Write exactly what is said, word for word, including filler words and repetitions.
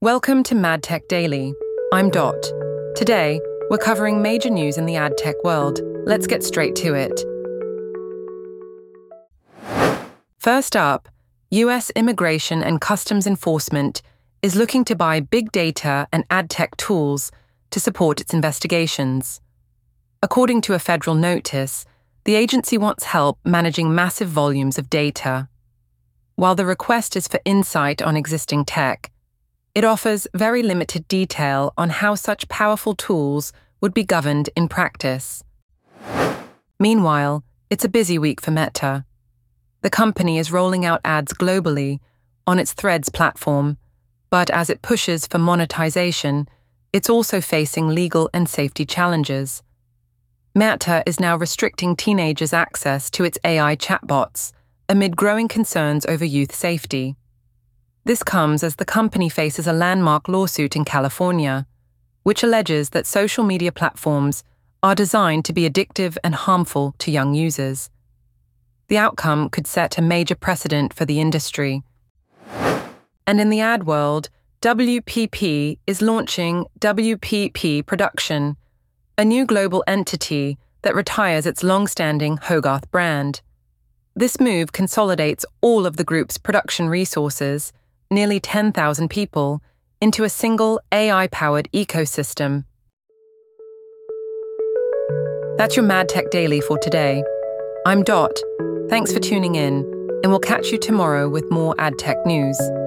Welcome to MadTech Daily. I'm Dot. Today, we're covering major news in the ad tech world. Let's get straight to it. First up, U S Immigration and Customs Enforcement is looking to buy big data and ad tech tools to support its investigations. According to a federal notice, the agency wants help managing massive volumes of data. While the request is for insight on existing tech, it offers very limited detail on how such powerful tools would be governed in practice. Meanwhile, it's a busy week for Meta. The company is rolling out ads globally on its Threads platform, but as it pushes for monetization, it's also facing legal and safety challenges. Meta is now restricting teenagers' access to its A I chatbots amid growing concerns over youth safety. This comes as the company faces a landmark lawsuit in California, which alleges that social media platforms are designed to be addictive and harmful to young users. The outcome could set a major precedent for the industry. And in the ad world, W P P is launching W P P Production, a new global entity that retires its long-standing Hogarth brand. This move consolidates all of the group's production resources, nearly ten thousand people, into a single A I-powered ecosystem. That's your MadTech Daily for today. I'm Dot. Thanks for tuning in, and we'll catch you tomorrow with more ad tech news.